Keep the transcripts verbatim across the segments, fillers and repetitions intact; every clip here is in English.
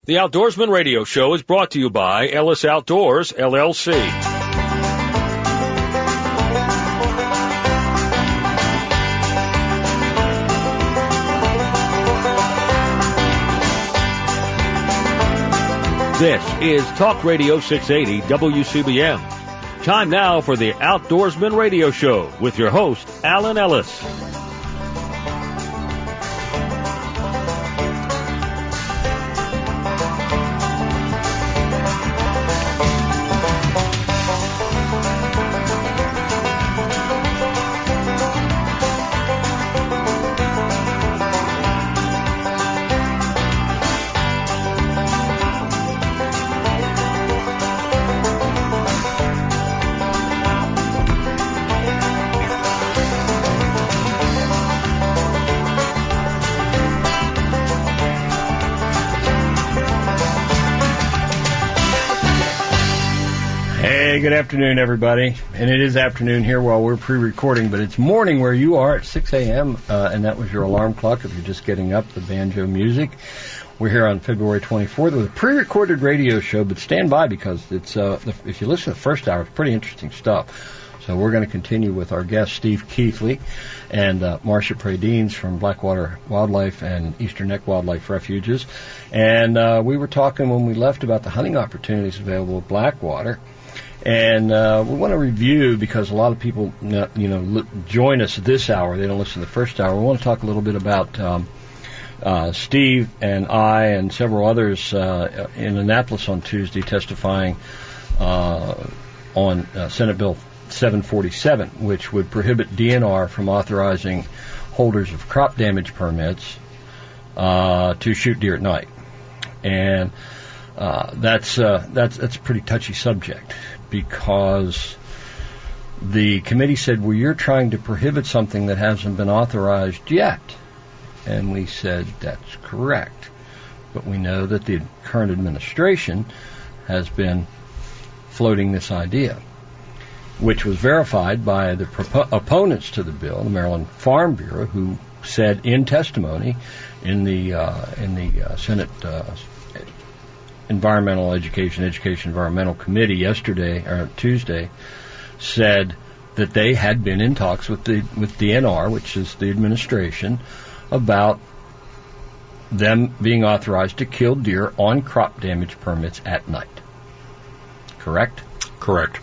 The Outdoorsman Radio Show is brought to you by Ellis Outdoors, L L C. This is Talk Radio six eighty W C B M. Time now for the Outdoorsman Radio Show with your host, Alan Ellis. Good afternoon, everybody. And it is afternoon here while we're pre-recording, but it's morning where you are at six a.m., uh, and that was your alarm clock if you're just getting up, the banjo music. We're here on February twenty-fourth with a pre-recorded radio show, but stand by because it's uh, if you listen to the first hour, it's pretty interesting stuff. So we're going to continue with our guest, Steve Keithley, and uh, Marcia Pradines from Blackwater Wildlife and Eastern Neck Wildlife Refuges. And uh, we were talking when we left about the hunting opportunities available at Blackwater. And uh, we want to review, because a lot of people, you know, join us this hour. They don't listen to the first hour. We want to talk a little bit about um, uh, Steve and I and several others uh, in Annapolis on Tuesday testifying uh, on uh, Senate Bill seven forty-seven, which would prohibit D N R from authorizing holders of crop damage permits uh, to shoot deer at night. And uh, that's uh, that's that's a pretty touchy subject, because the committee said, well, you're trying to prohibit something that hasn't been authorized yet. And we said, that's correct. But we know that the current administration has been floating this idea, which was verified by the propo- opponents to the bill, the Maryland Farm Bureau, who said in testimony in the, uh, in the uh, Senate uh, Environmental Education, Education Environmental Committee yesterday, or Tuesday, said that they had been in talks with the with D N R, which is the administration, about them being authorized to kill deer on crop damage permits at night. Correct? Correct.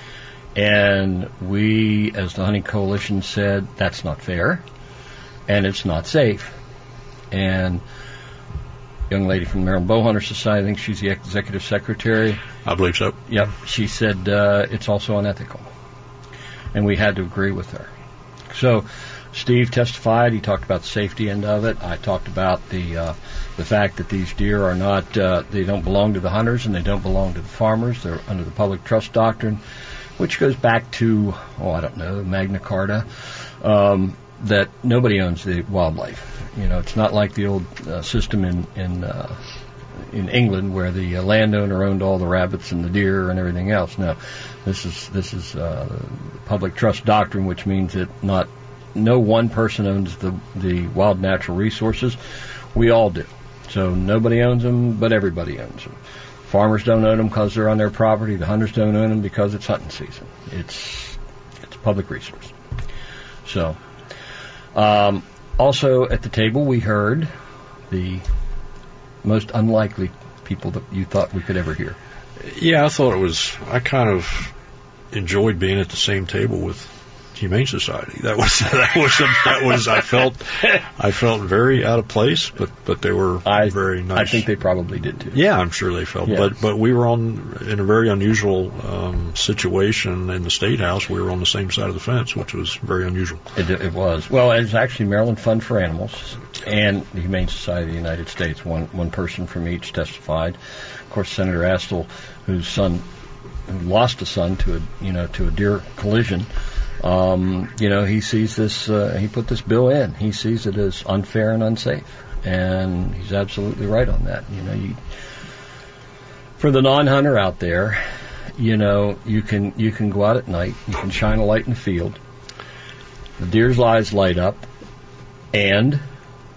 And we, as the Hunting Coalition, said that's not fair, and it's not safe. And young lady from the Maryland Bowhunter Society, I think she's the executive secretary. I believe so. Yep. She said uh, it's also unethical. And we had to agree with her. So Steve testified. He talked about the safety end of it. I talked about the uh, the fact that these deer are not, uh, they don't belong to the hunters and they don't belong to the farmers. They're under the public trust doctrine, which goes back to, oh, I don't know, Magna Carta, um, that nobody owns the wildlife. You know, it's not like the old uh, system in in, uh, in England where the uh, landowner owned all the rabbits and the deer and everything else. No, this is this is uh, public trust doctrine, which means that not no one person owns the the wild natural resources. We all do. So nobody owns them, but everybody owns them. Farmers don't own them because they're on their property. The hunters don't own them because it's hunting season. It's it's a public resource. So. Um, Also, at the table, we heard the most unlikely people that you thought we could ever hear. Yeah, I thought it was, I kind of enjoyed being at the same table with Humane Society. That was, that was, that was, I felt, I felt very out of place, but, but they were I, very nice. I think they probably did too. Yeah, I'm sure they felt, yeah. but, but we were on, in a very unusual, um, situation in the State House. We were on the same side of the fence, which was very unusual. It, it was. Well, it was actually Maryland Fund for Animals and the Humane Society of the United States. One, one person from each testified. Of course, Senator Astle, whose son, who lost a son to a, you know, to a deer collision, Um, you know, he sees this, uh, he put this bill in. He sees it as unfair and unsafe. And he's absolutely right on that. You know, you, for the non-hunter out there, you know, you can, you can go out at night, you can shine a light in the field, the deer's eyes light up, and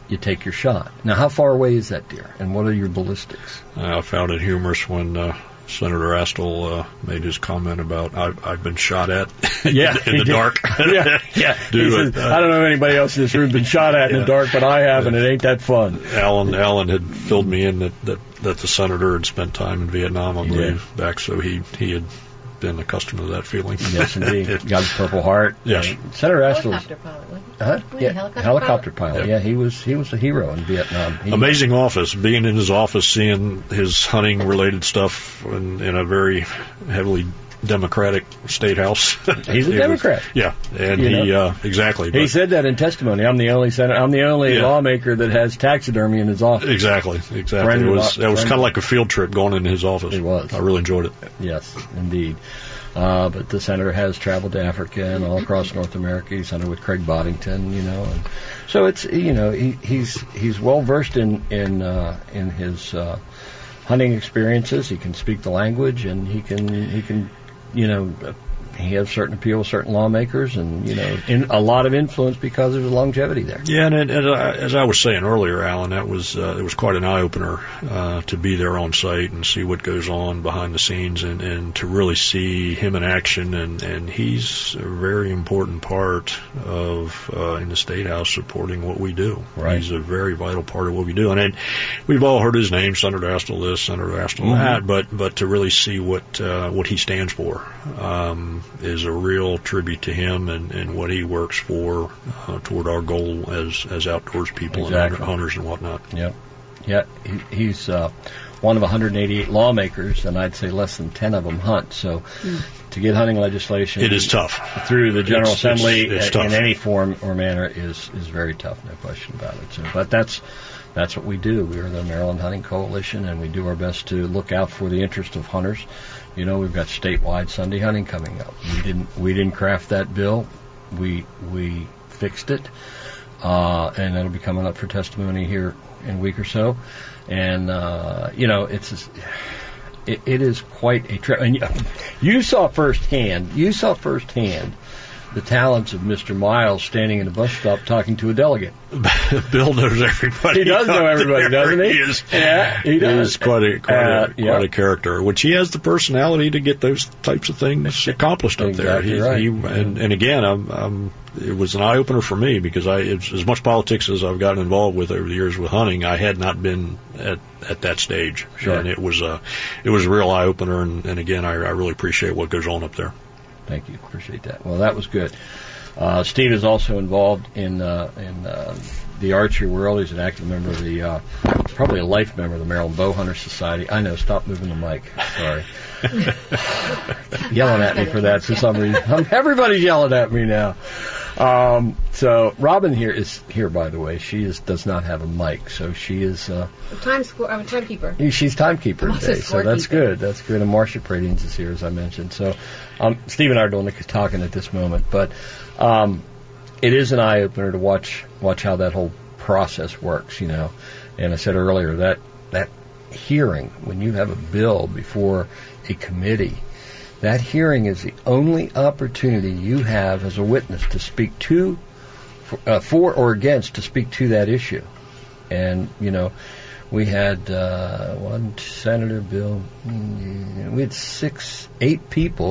you take your shot. Now, how far away is that deer, and what are your ballistics? I found it humorous when uh, Senator Astle uh, made his comment about I've, I've been shot at yeah, in the did. dark. yeah, yeah. Do He it. says, I don't know if anybody else in this room been shot at in Yeah. the dark, but I have, and it ain't that fun. Alan Alan had filled me in that, that, that the senator had spent time in Vietnam, I He believe, did. back, so he, he had been accustomed to that feeling. Yes, indeed. Got his Purple Heart. Yes. Uh, Senator Astle's Helicopter pilot, wasn't he? huh? Wasn't he Yeah, a helicopter helicopter pilot? pilot. Yeah. Yeah, he was he was a hero in Vietnam. He, Amazing office. Being in his office, seeing his hunting related stuff in, in a very heavily Democratic state house. He's a It Democrat. Was, yeah, and You he know? uh, exactly. He but- said that in testimony. I'm the only senator. I'm the only Yeah. lawmaker that has taxidermy in his office. Exactly, exactly. Friend It of was our- it was friend kind of of- like a field trip going into his office. It was. I really enjoyed it. Yes, indeed. Uh, but the senator has traveled to Africa and all across North America. He's hunted with Craig Boddington, you know, and so it's you know he, he's he's well versed in in uh, in his uh, hunting experiences. He can speak the language, and he can he can you know he has certain appeal with certain lawmakers, and you know in a lot of influence because of his longevity there. Yeah, and, and, and uh, as I was saying earlier, Alan, that was uh, it was quite an eye opener uh, to be there on site and see what goes on behind the scenes, and, and to really see him in action. And, and he's a very important part of uh, in the State House supporting what we do. Right. He's a very vital part of what we do, and, and we've all heard his name, Senator Astle this, Senator Astle Mm-hmm. that, but but to really see what uh, what he stands for. Um, is a real tribute to him and, and what he works for uh, toward our goal as as outdoors people Exactly. and hunters and whatnot. Yep. Yeah, he, he's uh, one of one hundred eighty-eight lawmakers, and I'd say less than ten of them hunt. So to get hunting legislation It is tough. through the General It's- it's- Assembly it's in tough. any form or manner is is very tough, no question about it. So, but that's that's what we do. We are the Maryland Hunting Coalition, and we do our best to look out for the interest of hunters. You know, we've got statewide Sunday hunting coming up. We didn't we didn't craft that bill. We we fixed it, uh, and that'll be coming up for testimony here in a week or so. And uh, you know, it's it, it is quite a trip. And you, you saw firsthand. You saw firsthand the talents of Mister Miles standing in a bus stop talking to a delegate. Bill knows everybody. He does know everybody, doesn't he? He is. Yeah, he does. He is quite a quite, Uh, a, quite yeah. a character, which he has the personality to get those types of things accomplished up there. Exactly He, right. he, and, and again, I'm, I'm, it was an eye opener for me because I, it's, as much politics as I've gotten involved with over the years with hunting, I had not been at at that stage, Sure. and it was a it was a real eye opener. And, and again, I, I really appreciate what goes on up there. Thank you. Appreciate that. Well, that was good. Uh, Steve is also involved in uh, in uh, the archery world. He's an active member of the, uh, probably a life member of the Maryland Bowhunter Society. I know. Stop moving the mic. Sorry. Yelling at me for that for some reason. Um, everybody's yelling at me now. Um, so Robin here is here, by the way. She is does not have a mic, so she is. Uh, Time score. I'm a timekeeper. She's timekeeper I'm also today, so that's scorekeeper. good. That's good. And Marcia Pratings is here, as I mentioned. So um, Steve and I are doing the talking at this moment, but um, it is an eye opener to watch watch how that whole process works. You know, and I said earlier that that hearing when you have a bill before a committee. That hearing is the only opportunity you have as a witness to speak to, for, uh, for or against, to speak to that issue. And, you know, we had uh, one Senator Bill, mm, we had six, eight people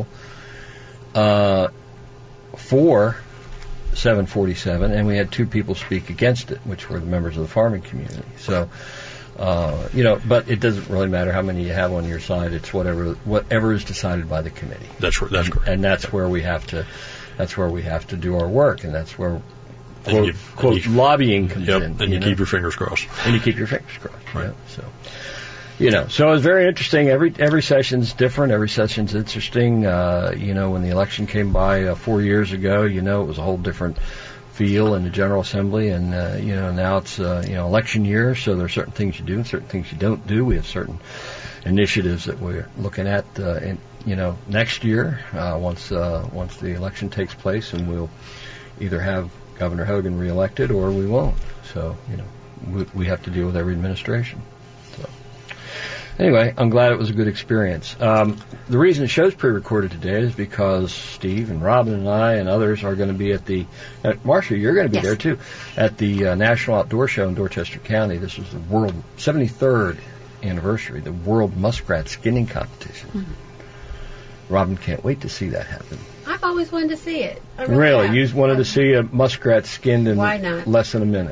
uh, for seven forty-seven, and we had two people speak against it, which were the members of the farming community. So, Uh, you know, but it doesn't really matter how many you have on your side. It's whatever whatever is decided by the committee. That's right. That's and, correct. And that's where we have to that's where we have to do our work, and that's where quote, you- quote you- lobbying comes Yep. in. And you know? keep your fingers crossed. and you keep your fingers crossed. Right. Yeah, so, you know, so it's very interesting. Every every session's different. Every session's interesting. Uh, you know, when the election came by uh, four years ago, you know, it was a whole different feel in the General Assembly, and uh, you know, now it's uh, you know election year, so there are certain things you do and certain things you don't do. We have certain initiatives that we're looking at, uh, in, you know, next year uh, once uh, once the election takes place, and we'll either have Governor Hogan reelected or we won't. So, you know, we, we have to deal with every administration. So, Anyway, I'm glad it was a good experience. Um, the reason the show's pre-recorded today is because Steve and Robin and I and others are going to be at the, uh, Marcia, you're going to be Yes. there too, at the uh, National Outdoor Show in Dorchester County. This is the World seventy-third anniversary, the World Muskrat Skinning Competition. Mm-hmm. Robin can't wait to see that happen. I've always wanted to see it. I Really? have. You wanted to see a muskrat skinned in Why not? less than a minute?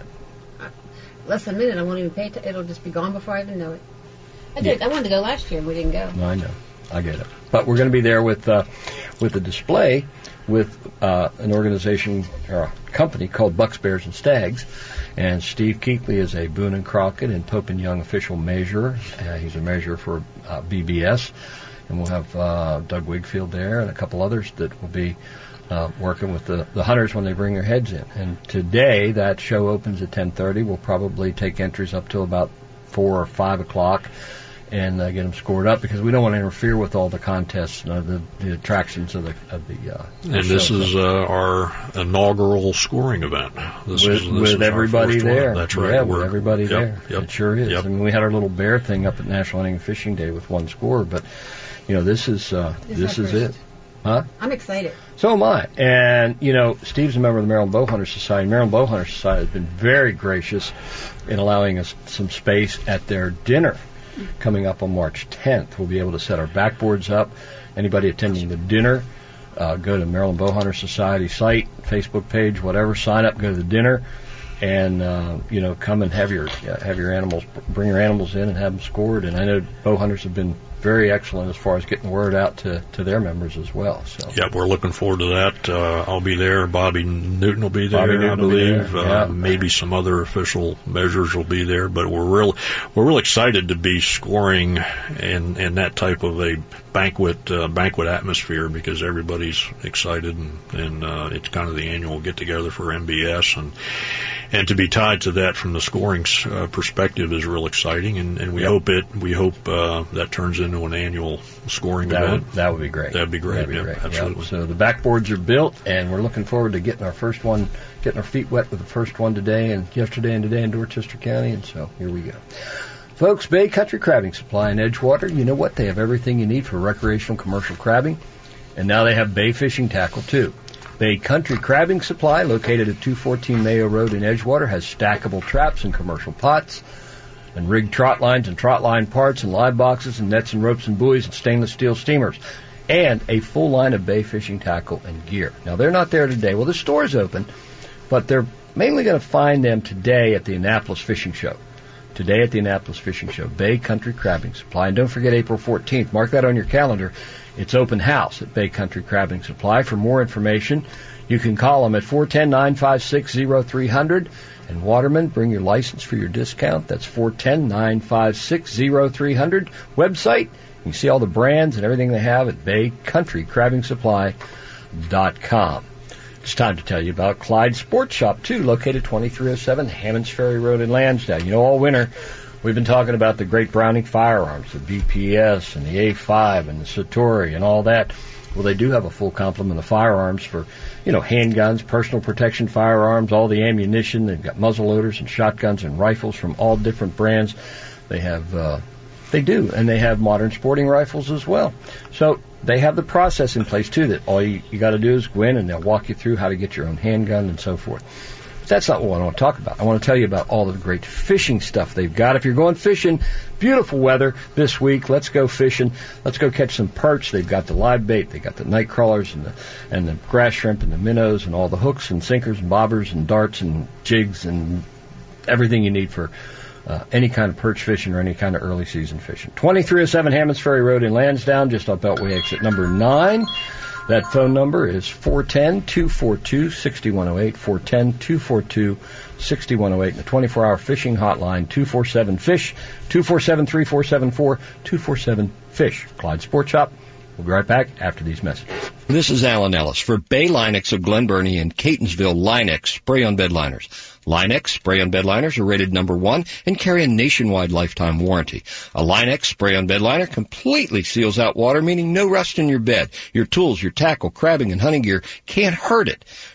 Less than a minute. I won't even pay. T- it'll just be gone before I even know it. I did. I wanted to go last year, and we didn't go. No, I know. I get it. But we're going to be there with uh, with a display with uh, an organization or a company called Bucks, Bears, and Stags. And Steve Keekly is a Boone and Crockett and Pope and Young official measurer. Uh, he's a measurer for uh, B B S. And we'll have uh, Doug Wigfield there and a couple others that will be uh, working with the, the hunters when they bring their heads in. And today, that show opens at ten thirty. We'll probably take entries up till about four or five o'clock and uh, get them scored up because we don't want to interfere with all the contests, uh, the, the attractions of the of the. Uh, And this show. is uh, our inaugural scoring event. This with, is, this with is our everybody first one. there. That's right. Yeah, We're- with everybody yep, there. Yep, It sure is. Yep. I mean, we had our little bear thing up at National Hunting and Fishing Day with one score, but you know, this is uh, This this is is our it. first. Huh? I'm excited. So am I. And, you know, Steve's a member of the Maryland Bowhunter Society. Maryland Bowhunter Society has been very gracious in allowing us some space at their dinner coming up on March tenth. We'll be able to set our backboards up. Anybody attending the dinner, uh, go to Maryland Bowhunter Society site, Facebook page, whatever, sign up, go to the dinner, and, uh, you know, come and have your uh, have your animals, bring your animals in and have them scored. And I know bow hunters have been very excellent as far as getting the word out to, to their members as well. So. Yeah, we're looking forward to that. Uh, I'll be there. Bobby Newton will be there, Bobby I Newton will be believe. there, Uh, yeah. Maybe some other official measures will be there. But we're real, we're real excited to be scoring in in that type of a banquet uh, banquet atmosphere because everybody's excited and and uh, it's kind of the annual get together for M B S and and to be tied to that from the scoring uh, perspective is real exciting. And, and we Yep. hope it we hope uh, that turns into an annual scoring That event. would, that would be great. That'd be great. That'd be Yep, great. absolutely. Yep. So the backboards are built, and we're looking forward to getting our first one, getting our feet wet with the first one today and yesterday and today in Dorchester County. And so here we go. Folks, Bay Country Crabbing Supply in Edgewater, you know what? They have everything you need for recreational commercial crabbing. And now they have bay fishing tackle, too. Bay Country Crabbing Supply, located at two fourteen Mayo Road in Edgewater, has stackable traps and commercial pots, and rigged trot lines and trot line parts and live boxes and nets and ropes and buoys and stainless steel steamers, and a full line of bay fishing tackle and gear. Now, they're not there today. Well, the store's open, but they're mainly going to find them today at the Annapolis Fishing Show. Today at the Annapolis Fishing Show, Bay Country Crabbing Supply. And don't forget April fourteenth. Mark that on your calendar. It's open house at Bay Country Crabbing Supply. For more information, you can call them at four one zero, nine five six, zero three zero zero. And Waterman, bring your license for your discount. That's four one zero, nine five six, zero three zero zero. Website, you can see all the brands and everything they have at bay country crabbing supply dot com. It's time to tell you about Clyde Sports Shop, too, located twenty-three oh seven Hammonds Ferry Road in Lansdowne. You know, all winter we've been talking about the great Browning firearms, the B P S and the A five and the Satori and all that. Well, they do have a full complement of firearms for, you know, handguns, personal protection firearms, all the ammunition. They've got muzzle loaders and shotguns and rifles from all different brands. They have, uh, they do, and they have modern sporting rifles as well. So they have the process in place, too, that all you, you got to do is go in and they'll walk you through how to get your own handgun and so forth. But that's not what I want to talk about. I want to tell you about all the great fishing stuff they've got. If you're going fishing, beautiful weather this week. Let's go fishing. Let's go catch some perch. They've got the live bait. They've got the night crawlers and the and the grass shrimp and the minnows and all the hooks and sinkers and bobbers and darts and jigs and everything you need for uh, any kind of perch fishing or any kind of early season fishing. twenty-three oh seven Hammonds Ferry Road in Lansdowne, just off Beltway exit number nine. That phone number is four one zero, two four two, six one zero eight, four one zero, two four two, six one zero eight, and the twenty-four hour fishing hotline, two four seven fish, two four seven, three four seven four, two four seven fish. Clyde Sports Shop. We'll be right back after these messages. This is Alan Ellis for Bay Linux of Glen Burnie and Catonsville Linux spray-on bed liners. Linux spray-on bed liners are rated number one and carry a nationwide lifetime warranty. A Linux spray-on bed liner completely seals out water, meaning no rust in your bed. Your tools, your tackle, crabbing, and hunting gear can't hurt it.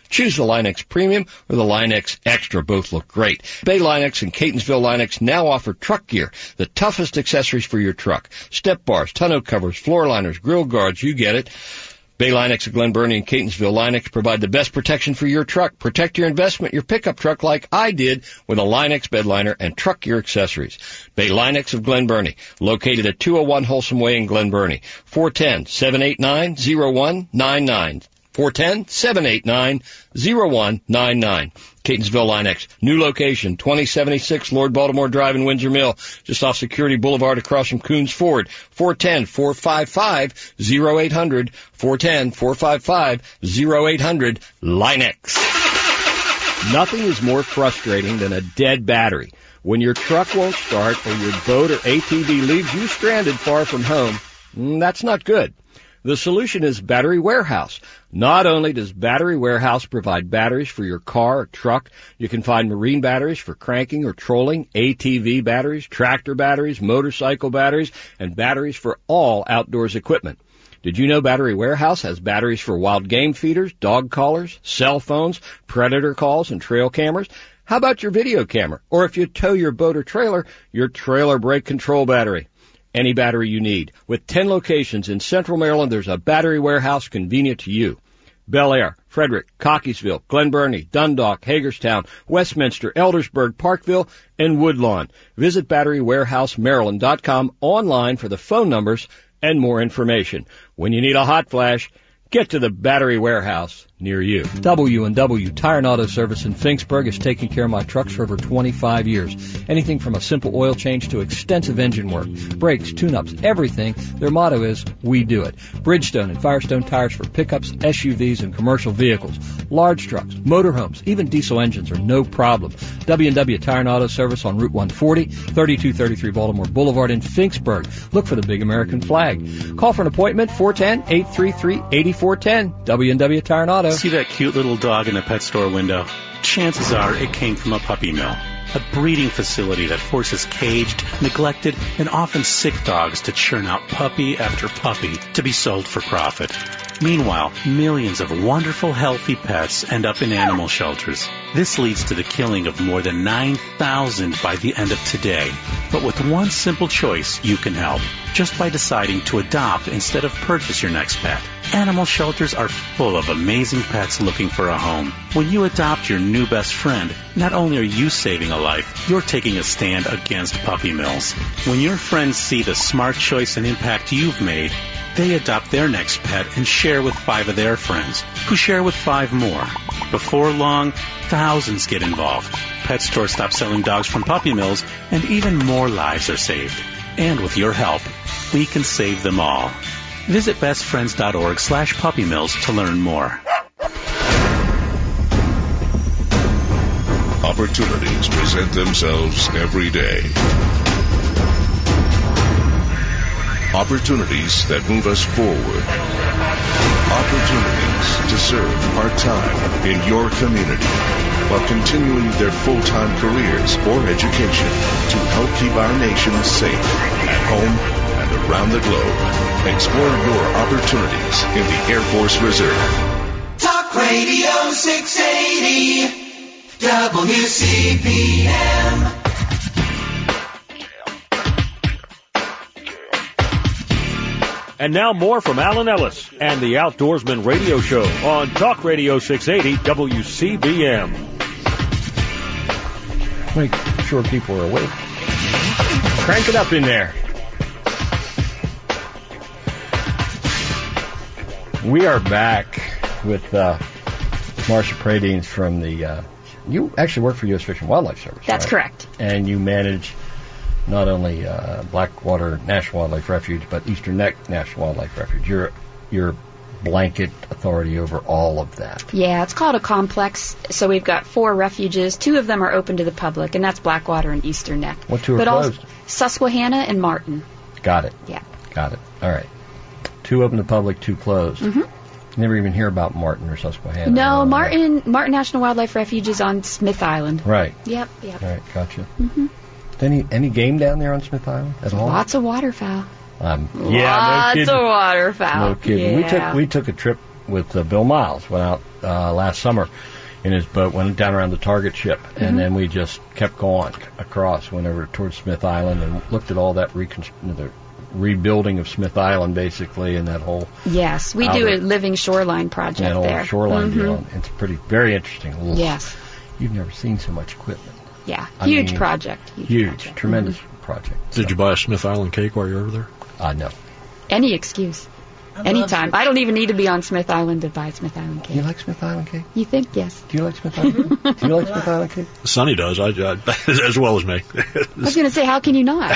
Choose the Line-X Premium or the Line-X Extra. Both look great. Bay Line-X and Catonsville Line-X now offer truck gear, the toughest accessories for your truck. Step bars, tonneau covers, floor liners, grill guards, you get it. Bay Line-X of Glen Burnie and Catonsville Line-X provide the best protection for your truck. Protect your investment, your pickup truck like I did with a Line-X bed liner and truck gear accessories. Bay Line-X of Glen Burnie, located at two oh one Wholesome Way in Glen Burnie. four one zero, seven eight nine, zero one nine nine. four one zero, seven eight nine, zero one nine nine. Catonsville Line-X, new location, twenty seventy-six Lord Baltimore Drive in Windsor Mill, just off Security Boulevard across from Coons Ford. four one zero, four five five, zero eight zero zero. four one zero, four five five, zero eight zero zero. Line-X. Nothing is more frustrating than a dead battery. When your truck won't start or your boat or A T V leaves you stranded far from home, that's not good. The solution is Battery Warehouse. Not only does Battery Warehouse provide batteries for your car or truck, you can find marine batteries for cranking or trolling, A T V batteries, tractor batteries, motorcycle batteries, and batteries for all outdoors equipment. Did you know Battery Warehouse has batteries for wild game feeders, dog collars, cell phones, predator calls, and trail cameras? How about your video camera? Or if you tow your boat or trailer, your trailer brake control battery. Any battery you need. With ten locations in Central Maryland, there's a Battery Warehouse convenient to you. Bel Air, Frederick, Cockeysville, Glen Burnie, Dundalk, Hagerstown, Westminster, Eldersburg, Parkville, and Woodlawn. Visit battery warehouse maryland dot com online for the phone numbers and more information. When you need a hot flash, get to the Battery Warehouse near you. W and W Tire and Auto Service in Finksburg has taken care of my trucks for over twenty-five years. Anything from a simple oil change to extensive engine work, brakes, tune-ups, everything. Their motto is, we do it. Bridgestone and Firestone tires for pickups, S U Vs, and commercial vehicles. Large trucks, motorhomes, even diesel engines are no problem. W and W Tire and Auto Service on Route one forty, thirty-two thirty-three Baltimore Boulevard in Finksburg. Look for the big American flag. Call for an appointment, four one zero, eight three three, eight four one zero. W and W Tire and Auto. See that cute little dog in the pet store window? Chances are it came from a puppy mill, a breeding facility that forces caged, neglected, and often sick dogs to churn out puppy after puppy to be sold for profit. Meanwhile, millions of wonderful, healthy pets end up in animal shelters. This leads to the killing of more than nine thousand by the end of today. But with one simple choice, you can help, just by deciding to adopt instead of purchase your next pet. Animal shelters are full of amazing pets looking for a home. When you adopt your new best friend, not only are you saving a life, you're taking a stand against puppy mills. When your friends see the smart choice and impact you've made, they adopt their next pet and share with five of their friends, who share with five more. Before long, thousands get involved. Pet stores stop selling dogs from puppy mills, and even more lives are saved. And with your help, we can save them all. Visit bestfriends.org slash puppy mills to learn more. Opportunities present themselves every day. Opportunities that move us forward. Opportunities to serve part-time in your community while continuing their full-time careers or education to help keep our nation safe at home and around the globe. Explore your opportunities in the Air Force Reserve. Talk Radio six eighty W C P M. And now more from Alan Ellis and the Outdoorsman Radio Show on Talk Radio six eighty W C B M. Make sure people are awake. Crank it up in there. We are back with uh, Marcia Pradines from the, uh, you actually work for U S Fish and Wildlife Service, That's right? correct. And you manage not only uh, Blackwater National Wildlife Refuge, but Eastern Neck National Wildlife Refuge. You're, you're blanket authority over all of that. Yeah, it's called a complex. So we've got four refuges. Two of them are open to the public, and that's Blackwater and Eastern Neck. What two are but closed? Also Susquehanna and Martin. Got it. Yeah. Got it. All right. Two open to public, two closed. Mm-hmm. Never even hear about Martin or Susquehanna. No, or Martin Martin National Wildlife Refuge is on Smith Island. Right. Yep, yep. All right, gotcha. Mm-hmm. Any any game down there on Smith Island at all? Lots of waterfowl. Um, Lots yeah, no kidding. of waterfowl. No kidding. Yeah. We took we took a trip with uh, Bill Miles. Went out uh, last summer in his boat, went down around the target ship, Mm-hmm. and then we just kept going across, went over towards Smith Island, and looked at all that reconst- the rebuilding of Smith Island, basically, and that whole Yes, we do outer- a living shoreline project that whole there. shoreline Mhm. deal. It's pretty very interesting. Oof. Yes. You've never seen so much equipment. Yeah, I huge mean, project. Huge, Huge, project. tremendous Mhm. project. Did you buy a Smith Island cake while you're over there? Uh, no. Any excuse. Anytime. I don't even need to be on Smith Island to buy Smith Island cake. You like Smith Island cake? You think? Yes. Do you like Smith Island cake? Do you like Smith Island cake? Sonny does, I, I as well as me. I was going to say, how can you not?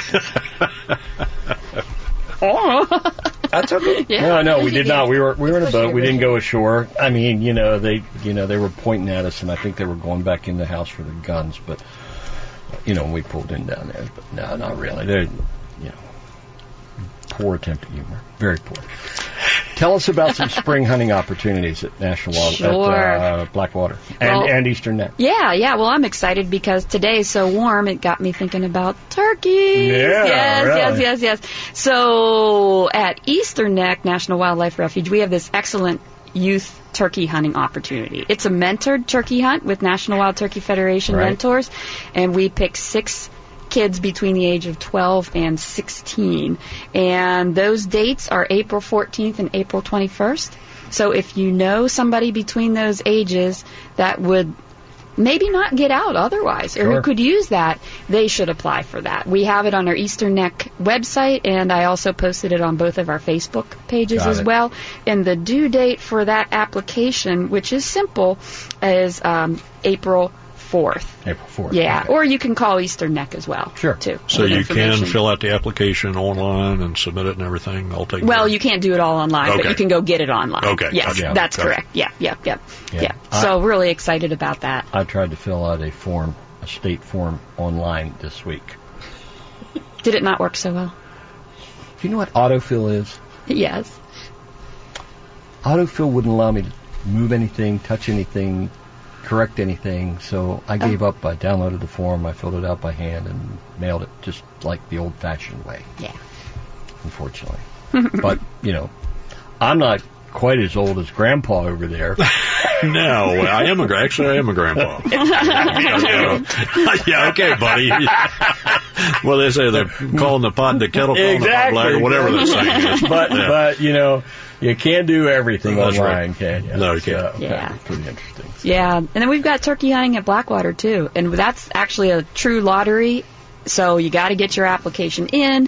Oh. That's okay. Yeah. No, no, we did Yeah. not. We were we were in a Especially boat. We didn't original. go ashore. I mean, you know, they you know they were pointing at us, and I think they were going back in the house for the guns. But you know, when we pulled in down there, but no, not really. They're you know, poor attempt at humor, very poor. Tell us about some spring hunting opportunities at National Wild Sure. at uh, Blackwater and Well- and Eastern Neck. Yeah, yeah. Well, I'm excited because today is so warm. It got me thinking about turkeys. Yeah, yes, really. yes, yes, yes. So at Eastern Neck National Wildlife Refuge, we have this excellent youth turkey hunting opportunity. It's a mentored turkey hunt with National Wild Turkey Federation Right. mentors, and we pick six kids between the age of twelve and sixteen. And those dates are April fourteenth and April twenty-first. So if you know somebody between those ages that would maybe not get out otherwise, or Sure. who could use that, they should apply for that. We have it on our Eastern Neck website, and I also posted it on both of our Facebook pages Got as it. well. And the due date for that application, which is simple, is um, April fourth. April fourth. Yeah, Okay. or you can call Eastern Neck as well. Sure. Too. So with you can information. fill out the application online and submit it and everything. I'll take. Well, you can't do it all online, but Okay. you can go get it online. Okay, Yes, gotcha. that's Gotcha. correct. Yeah, yeah, yeah, Yeah. yeah. I- So really excited about that. I tried to fill out a form, a state form, online this week. Did it not work so well? Do you know what autofill is? Yes. Autofill wouldn't allow me to move anything, touch anything, correct anything, so I gave Oh. up. I downloaded the form, I filled it out by hand, and mailed it just like the old-fashioned way, Yeah. unfortunately. But, you know, I'm not quite as old as Grandpa over there. No, I am a gra- actually I am a grandpa. yeah, yeah, okay, buddy. Well, they say they're calling the pot the kettle, calling the pot black, or whatever they're saying. is. But, Yeah. but, you know, you can't do everything That's online, right. can you? No, you can't. So, Yeah. that's pretty interesting. Yeah, and then we've got turkey hunting at Blackwater too, and that's actually a true lottery. So you got to get your application in,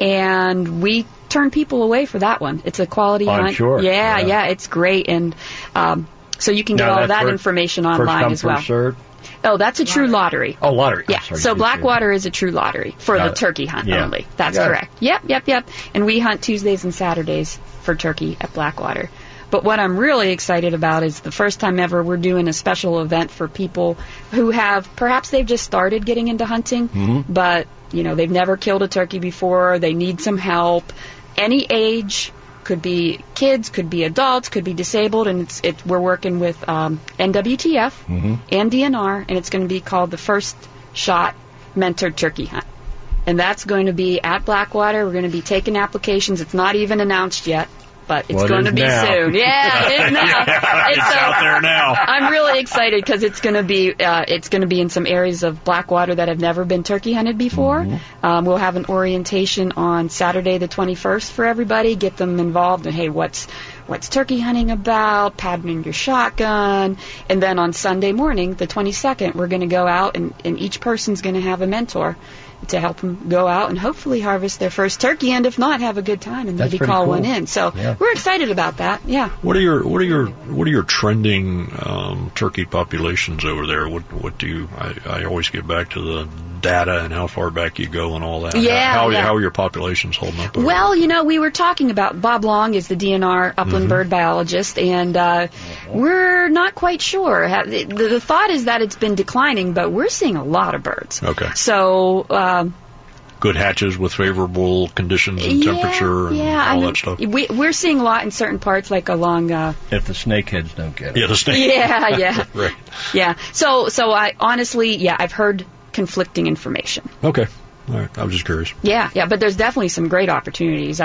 and we turn people away for that one. It's a quality I'm hunt. sure. Yeah, Yeah. yeah, it's great, and um, so you can get Now, all that's that first- information First online come, as well. first served? Oh, that's a true lottery. Oh, lottery. I'm Yeah, sorry, so you did say Blackwater is a true lottery for Got the it. turkey hunt Yeah. only. That's Got it. correct. Yep, yep, yep. And we hunt Tuesdays and Saturdays for turkey at Blackwater. But what I'm really excited about is the first time ever we're doing a special event for people who have, perhaps they've just started getting into hunting, Mhm. but, you know, they've never killed a turkey before, they need some help. Any age, could be kids, could be adults, could be disabled, and it's, it, we're working with um, N W T F Mhm. and D N R, and it's going to be called the First Shot Mentored Turkey Hunt. And that's going to be at Blackwater. We're going to be taking applications. It's not even announced yet, but it's Well, it going is to be now. soon. Yeah, it is now. It's uh, out there now. I'm really excited because it's going to be uh, it's going to be in some areas of Blackwater that have never been turkey hunted before. Mm-hmm. Um, we'll have an orientation on Saturday the twenty-first for everybody. Get them involved and hey, what's what's turkey hunting about? Patterning your shotgun, and then on Sunday morning, the twenty-second, we're going to go out and, and each person's going to have a mentor to help them go out and hopefully harvest their first turkey, and if not, have a good time and That's maybe pretty call cool. one in. So Yeah. we're excited about that. Yeah. What are your what are your what are your trending um, turkey populations over there? What what do you? I, I always get back to the data and how far back you go and all that. Yeah, How, how, yeah. how are your populations holding up? over Well, you know, we were talking about Bob Long is the D N R upland Mhm. bird biologist, and uh, we're not quite sure. Ha- The, the thought is that it's been declining, but we're seeing a lot of birds. there? Okay. So, um, Good hatches with favorable conditions and yeah, temperature and yeah, I all mean, that stuff. We, we're seeing a lot in certain parts, like along. Uh, If the snakeheads don't get it. Yeah, the snake. yeah, yeah, Right. yeah. So, so I honestly, yeah, I've heard conflicting information. Okay. All right. I was just curious. Yeah, yeah, but there's definitely some great opportunities. I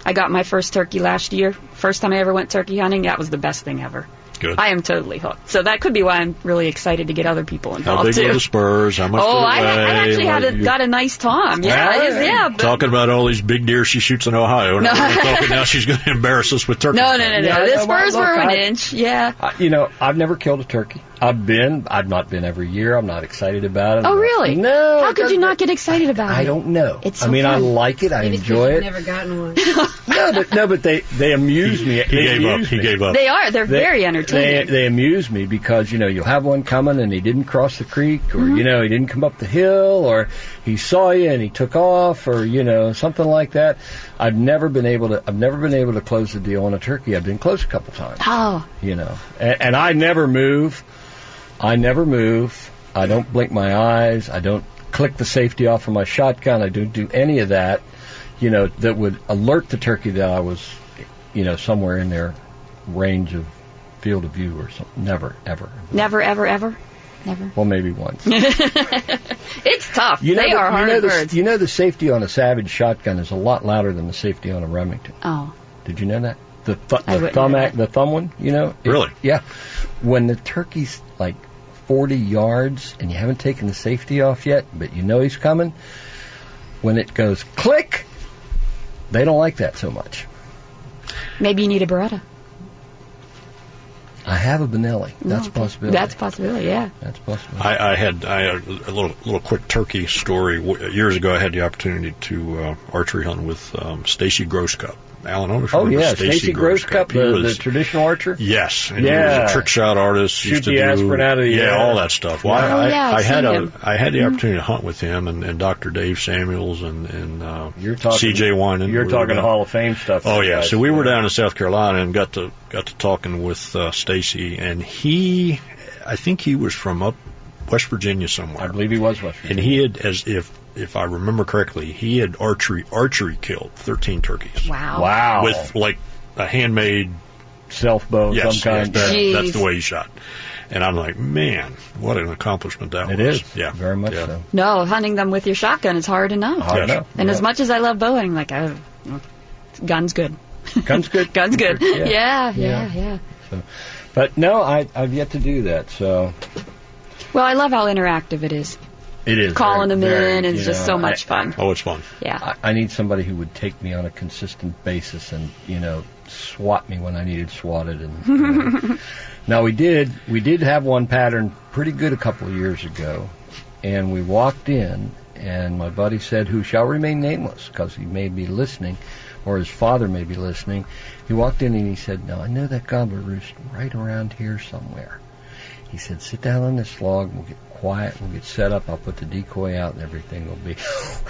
I got my first turkey last year. First time I ever went turkey hunting, that was the best thing ever. Good. I am totally hooked. So that could be why I'm really excited to get other people involved, How big too. were the spurs? How much Oh, did it I, weigh? I actually had a, What you- got a nice tom. Yeah, All it is, right. yeah. But, Talking about all these big deer she shoots in Ohio. No. Now, we're talking, now she's going to embarrass us with turkey. no, no, no, no. Yeah, the no, well, spurs look, were an I- inch. Yeah. I, you know, I've never killed a turkey. I've been, I've not been every year. I'm not excited about it. Oh, I'm not- really? No. How it could you doesn't- not get excited about I it? don't know. It's I so mean, I fun. like it. I Maybe it's 'cause enjoy you've it. never gotten one. No, but no, but they they amuse me. He They gave up. amuse He me. gave up. They are. They're They- very They, entertaining. they amuse me because, you know, you'll have one coming and he didn't cross the creek, or, Mm-hmm. you know, he didn't come up the hill, or he saw you and he took off, or, you know, something like that. I've never been able to, I've never been able to close the deal on a turkey. I've been close a couple times, oh, you know, and, and I never move. I never move. I don't blink my eyes. I don't click the safety off of my shotgun. I don't do any of that, you know, that would alert the turkey that I was, you know, somewhere in their range of field of view or something. Never, ever. never, ever, ever? Never. Well, maybe once. It's tough. You know they the, are you hard know the, birds. You know the safety on a Savage shotgun is a lot louder than the safety on a Remington. Oh. Did you know that? The, th- I the wouldn't thumb know act, the thumb one, you know? It- Really? Yeah. When the turkey's like forty yards and you haven't taken the safety off yet, but you know he's coming, when it goes click, they don't like that so much. Maybe you need a Beretta. I have a Benelli. That's No, a okay. possibility. That's a possibility, yeah. That's a possibility. I, I had I had a little little quick turkey story. W- Years ago, I had the opportunity to uh, archery hunt with um, Stacy Grosscup. Alan Otis. Oh, remembers yeah, Stacy Stacy Grosscup, He the, was- the traditional archer. Yes, and he Yeah. was a trick shot artist. Shoot used to the do, aspirin out of the yeah, air. all that stuff. Well, Oh, I, yeah, I've I had seen a him. I had the opportunity to hunt with him and, and Doctor Dave Samuels and and uh, You're talking C J Winan. You're We were talking down- Hall of Fame stuff. Oh yeah, guys. so we were down in South Carolina and got to got to talking with uh, Stacy, and he, I think he was from up West Virginia somewhere. I believe he was West Virginia. And he had, as if if I remember correctly, he had archery archery killed thirteen turkeys Wow. Wow. with like a handmade. self bow of Yes, some yes kind. that, Jeez. that's the way he shot. And I'm like, man, what an accomplishment that It was. is. Yeah, Very much yeah. so. No, hunting them with your shotgun is hard enough. Hard Yes. enough. And Yeah. as much as I love bow hunting, like, I, gun's good. Gun's good. Gun's good. Yeah. Yeah, yeah, Yeah. yeah. So, but no, I, I've yet to do that. So Well, I love how interactive it is. it is Calling very, them very, in is you just know, so much I, fun. Oh, it's fun. Yeah. I, I need somebody who would take me on a consistent basis and, you know, swat me when I needed swatted. And you know. Now we did we did have one pattern pretty good a couple of years ago, and we walked in, and my buddy said, "Who shall remain nameless," because he may be listening, or his father may be listening. He walked in and he said, "Now I know that gobbler roost right around here somewhere." He said, "Sit down on this log. We'll get quiet. We'll get set up. I'll put the decoy out, and everything will be."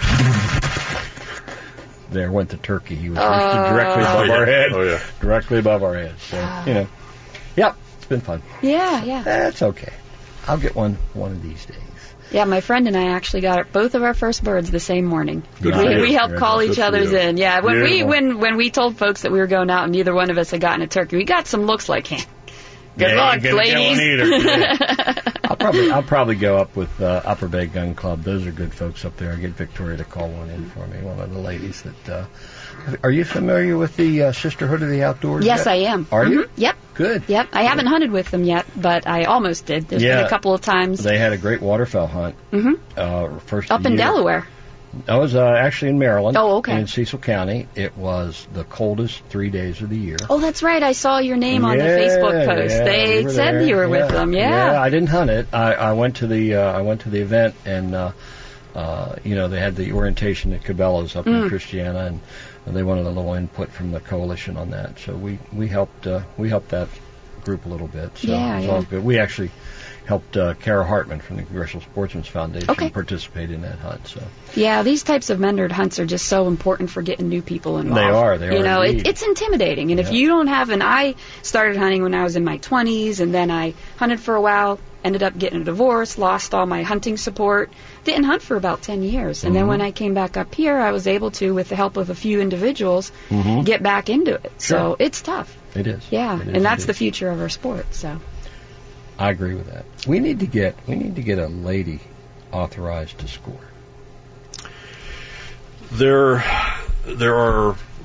There went the turkey. He was roosted directly above Oh, yeah. our head. Oh, yeah. Directly above our head. So, you know. Yep, it's been fun. Yeah, yeah. That's okay. I'll get one one of these days. Yeah, my friend and I actually got our, both of our first birds the same morning. Good for we, you. we helped Good call for each you. other's in. Yeah, when we Beautiful. when when we told folks that we were going out and neither one of us had gotten a turkey, we got some looks like, hey, good Yeah, luck, ain't gonna get ladies. one either. Yeah. I'll probably I'll probably go up with uh, Upper Bay Gun Club. Those are good folks up there. I'll get Victoria to call one in for me. One of the ladies that. Uh, are you familiar with the uh, Sisterhood of the Outdoors? Yes, yet? I am. Are you? Mhm. Yep. Good. Yep. I haven't hunted with them yet, but I almost did. There's Yeah. been a couple of times. They had a great waterfowl hunt. hmm Uh, first Up of the in year. Delaware. I was uh, actually in Maryland. Oh, okay. In Cecil County. It was the coldest three days of the year. Oh, that's right. I saw your name on the Yeah, Facebook post. yeah, they we were said there. you were with Yeah, them. Yeah. I didn't hunt it. I, I went to the uh, I went to the event, and uh, uh, you know, they had the orientation at Cabela's up Mm. in Christiana, and they wanted a little input from the coalition on that. So we we helped uh, we helped that group a little bit. So Yeah, it was yeah. all good. We actually helped uh, Kara Hartman from the Congressional Sportsman's Foundation Okay. participate in that hunt. So Yeah, these types of mentored hunts are just so important for getting new people involved. They are, they You are know, it, indeed. it's intimidating. And if Yeah. you don't have an, I started hunting when I was in my twenties, and then I hunted for a while, ended up getting a divorce, lost all my hunting support, didn't hunt for about ten years. And Mm-hmm. then when I came back up here, I was able to, with the help of a few individuals, Mhm. get back into it. So Sure. it's tough. it is. Yeah, It is and that's the indeed. future of our sport. So I agree with that. We need to get we need to get a lady authorized to score. There, there are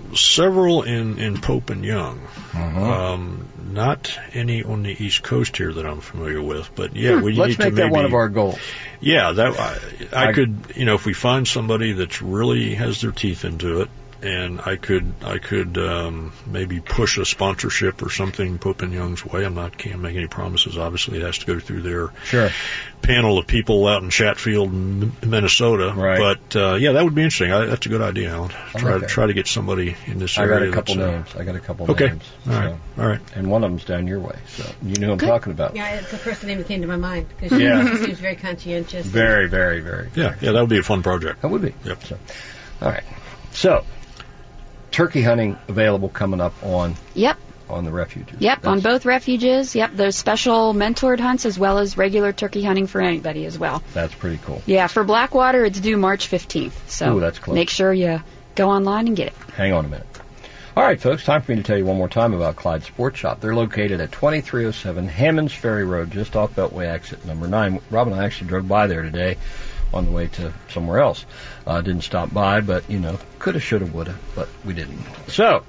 several in, in Pope and Young. Uh-huh. Um, not any on the East Coast here that I'm familiar with, but yeah, Hmm, we let's need make to that maybe, one of our goals. Yeah, that I, I, I- could, you know, if we find somebody that's really has their teeth into it, and I could, I could um, maybe push a sponsorship or something Pope and Young's way. I'm not can't make any promises. Obviously, it has to go through their Sure. panel of people out in Chatfield, M- Minnesota. Right. But uh, yeah, that would be interesting. I, that's a good idea, Alan. Try Okay. to try to get somebody in this I area. got a couple that's, uh, names. I got a couple Okay. names. All right. So- All right. And one of them's down your way, so you know who I'm Good. talking about. Yeah, it's the first name that came to my mind because she, Yeah. she seems very conscientious. Very, very, very. Yeah, yeah, that would be a fun project. That would be. Yep. So, all right. So, turkey hunting available coming up on Yep. on the refuges. Yep, on That's- both refuges. Yep, those special mentored hunts as well as regular turkey hunting for anybody as well. That's pretty cool. Yeah, for Blackwater, it's due March fifteenth. So Ooh, that's close. make sure you go online and get it. Hang on a minute. All right, folks, time for me to tell you one more time about Clyde Sports Shop. They're located at twenty-three oh seven Hammonds Ferry Road, just off Beltway exit number nine. Rob and I actually drove by there today on the way to somewhere else. Uh, didn't stop by, but, you know, coulda, shoulda, woulda, but we didn't. So,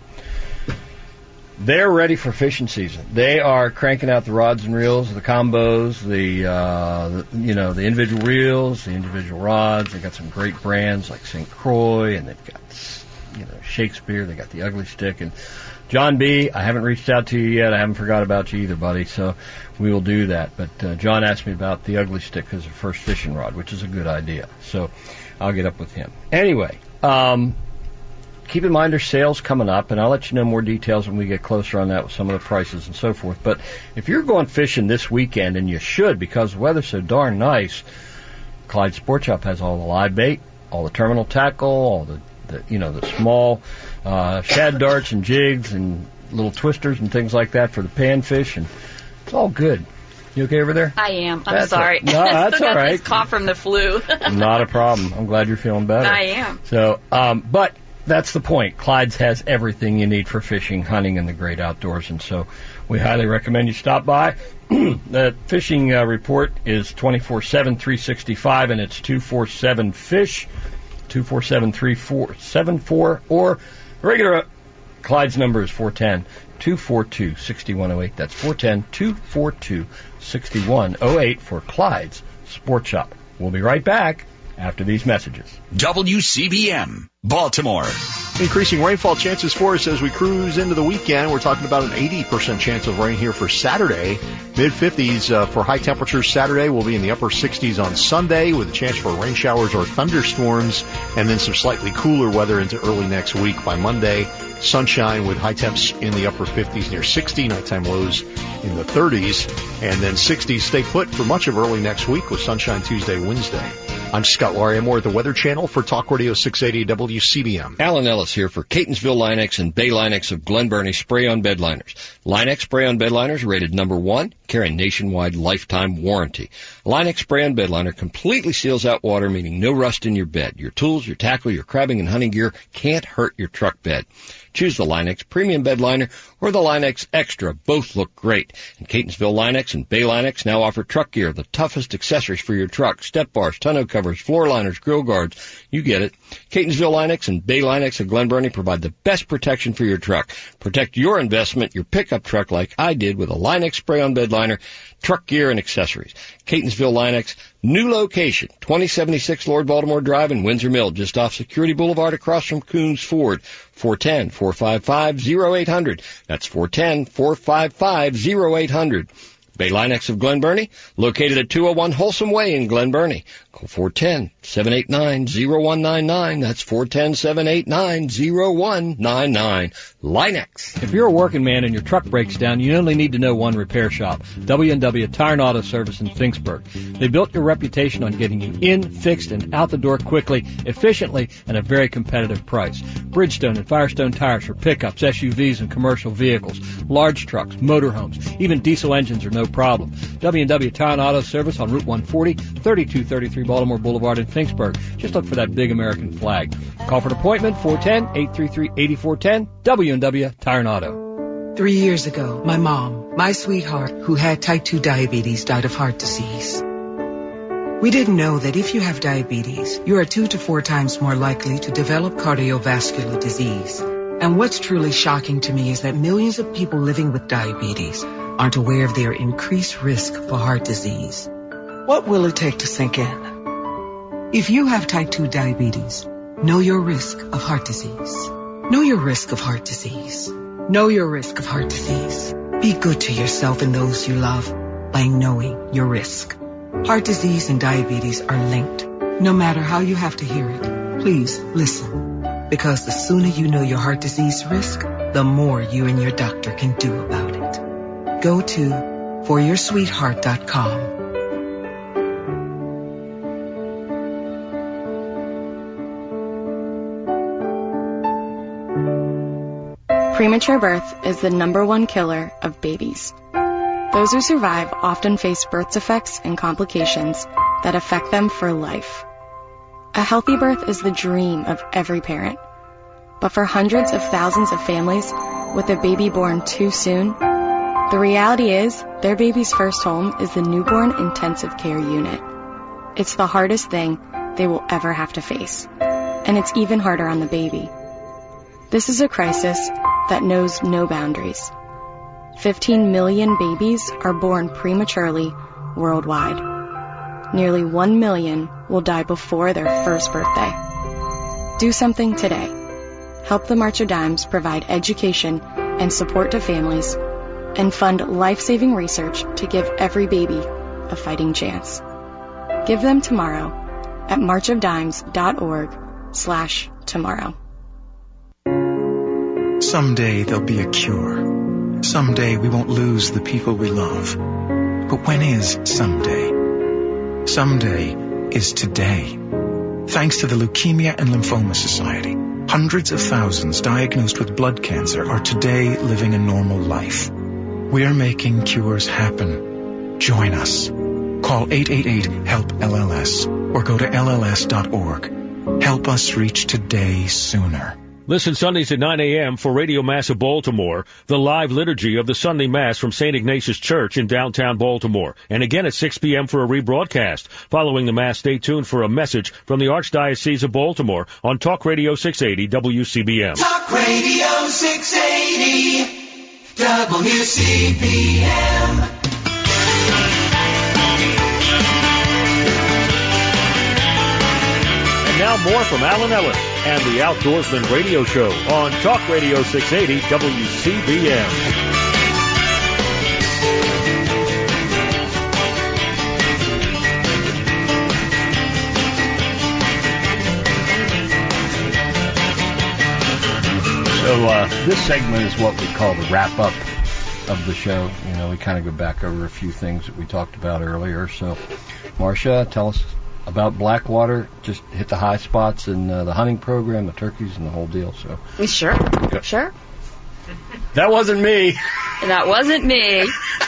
they're ready for fishing season. They are cranking out the rods and reels, the combos, the, uh, the you know, the individual reels, the individual rods. They got some great brands like Saint Croix, and they've got, you know, Shakespeare. They got the Ugly Stick. And John B., I haven't reached out to you yet. I haven't forgot about you either, buddy. So we will do that. But uh, John asked me about the Ugly Stick as a first fishing rod, which is a good idea. So I'll get up with him. Anyway, um, keep in mind there's sales coming up, and I'll let you know more details when we get closer on that with some of the prices and so forth. But if you're going fishing this weekend, and you should because the weather's so darn nice, Clyde Sports Shop has all the live bait, all the terminal tackle, all the, the you know, the small uh, shad darts and jigs and little twisters and things like that for the panfish, and it's all good. You okay over there? I am. I'm That's sorry. all- no, that's Still got all right. this cough from the flu. Not a problem. I'm glad you're feeling better. I am. So, um, but that's the point. Clyde's has everything you need for fishing, hunting, and the great outdoors, and so we highly recommend you stop by. The fishing uh, report is twenty-four seven, three sixty-five, and it's two four seven fish, two four seven, three four seven four, or regular uh, Clyde's number is four one zero, two four two, six one zero eight. That's four one zero, two four two, six one zero eight for Clyde's Sports Shop. We'll be right back after these messages. W C B M, Baltimore. Increasing rainfall chances for us as we cruise into the weekend. We're talking about an eighty percent chance of rain here for Saturday. mid fifties uh, for high temperatures Saturday. We'll be in the upper sixties on Sunday with a chance for rain showers or thunderstorms, and then some slightly cooler weather into early next week. By Monday, sunshine with high temps in the upper fifties near sixty, nighttime lows in the thirties, and then sixties stay put for much of early next week with sunshine Tuesday, Wednesday. I'm Scott Larimore at the Weather Channel for Talk Radio six eighty W C B M. Alan Ellis here for Catonsville Linex and Bay Linex of Glen Burnie Spray-On Bed Liners. Linex Spray-On Bed Liners rated number one, carrying nationwide lifetime warranty. Linex Spray-On Bed Liner completely seals out water, meaning no rust in your bed. Your tools, your tackle, your crabbing and hunting gear can't hurt your truck bed. Choose the Linex Premium Bed Liner or the Linex Extra. Both look great. And Catonsville Linex and Bay Linex now offer truck gear, the toughest accessories for your truck. Step bars, tonneau covers, floor liners, grill guards. You get it. Catonsville Linex and Bay Linex of Glen Burnie provide the best protection for your truck. Protect your investment, your pickup truck like I did with a Linex Spray-On Bed Liner, truck gear and accessories. Catonsville Linex, new location, twenty seventy-six Lord Baltimore Drive in Windsor Mill, just off Security Boulevard across from Coons Ford. four one zero, four five five, zero eight zero zero. That's four one zero, four five five, zero eight zero zero. Bay Linex of Glen Burnie, located at two oh one Wholesome Way in Glen Burnie. Call four one zero, seven eight nine, zero one nine nine. That's four one zero, seven eight nine, zero one nine nine. Linex. If you're a working man and your truck breaks down, you only need to know one repair shop, W and W Tire and Auto Service in Finksburg. They built your reputation on getting you in, fixed, and out the door quickly, efficiently, and at a very competitive price. Bridgestone and Firestone tires for pickups, S U Vs, and commercial vehicles, large trucks, motorhomes, even diesel engines are no problem. W and W Tire and Auto Service on Route one forty, thirty-two thirty-three Baltimore Boulevard in Finksburg. Just look for that big American flag. Call for an appointment, four one zero, eight three three, eight four one zero, W and W Tire and Auto. Three years ago, my mom, my sweetheart, who had type two diabetes, died of heart disease. We didn't know that if you have diabetes, you are two to four times more likely to develop cardiovascular disease. And what's truly shocking to me is that millions of people living with diabetes aren't aware of their increased risk for heart disease. What will it take to sink in? If you have type two diabetes, know your risk of heart disease. Know your risk of heart disease. Know your risk of heart disease. Be good to yourself and those you love by knowing your risk. Heart disease and diabetes are linked. No matter how you have to hear it, please listen. Because the sooner you know your heart disease risk, the more you and your doctor can do about it. Go to for your sweetheart dot com. Premature birth is the number one killer of babies. Those who survive often face birth defects and complications that affect them for life. A healthy birth is the dream of every parent. But for hundreds of thousands of families with a baby born too soon, the reality is their baby's first home is the newborn intensive care unit. It's the hardest thing they will ever have to face. And it's even harder on the baby. This is a crisis that knows no boundaries. fifteen million babies are born prematurely worldwide. Nearly one million will die before their first birthday. Do something today. Help the March of Dimes provide education and support to families and fund life-saving research to give every baby a fighting chance. Give them tomorrow at marchofdimes.org slash tomorrow. Someday there'll be a cure. Someday we won't lose the people we love. But when is someday? Someday is today. Thanks to the Leukemia and Lymphoma Society, hundreds of thousands diagnosed with blood cancer are today living a normal life. We're making cures happen. Join us. Call eight eight eight HELP L L S or go to L L S dot org. Help us reach today sooner. Listen Sundays at nine a.m. for Radio Mass of Baltimore, the live liturgy of the Sunday Mass from Saint Ignatius Church in downtown Baltimore. And again at six p.m. for a rebroadcast. Following the Mass, stay tuned for a message from the Archdiocese of Baltimore on Talk Radio six eighty W C B M. Talk Radio six eighty W C B M. And now more from Alan Ellis and the Outdoorsman Radio Show on Talk Radio six eighty W C B M. So uh, this segment is what we call the wrap-up of the show. You know, we kind of go back over a few things that we talked about earlier. So, Marcia, tell us about Blackwater. Just hit the high spots in uh, the hunting program, the turkeys, and the whole deal. So Sure, Yep. sure. That wasn't me. That wasn't me.